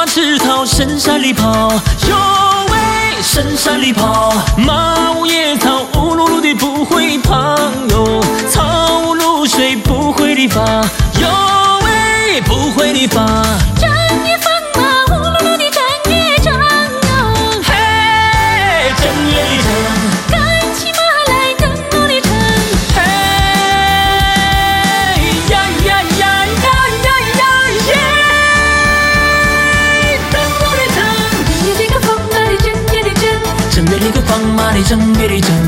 石头深山里跑，哟喂，深山里跑，马无野草，乌噜噜的不会胖哟，草无露水不会理发，哟喂，不会理发。 正月放马，乌噜噜的正月正哟， 嘿，正月里正， 赶起马来更努力撑， 嘿，呀呀呀呀呀呀耶！正月里个放马的正月里正，正月里个放马的正月里正。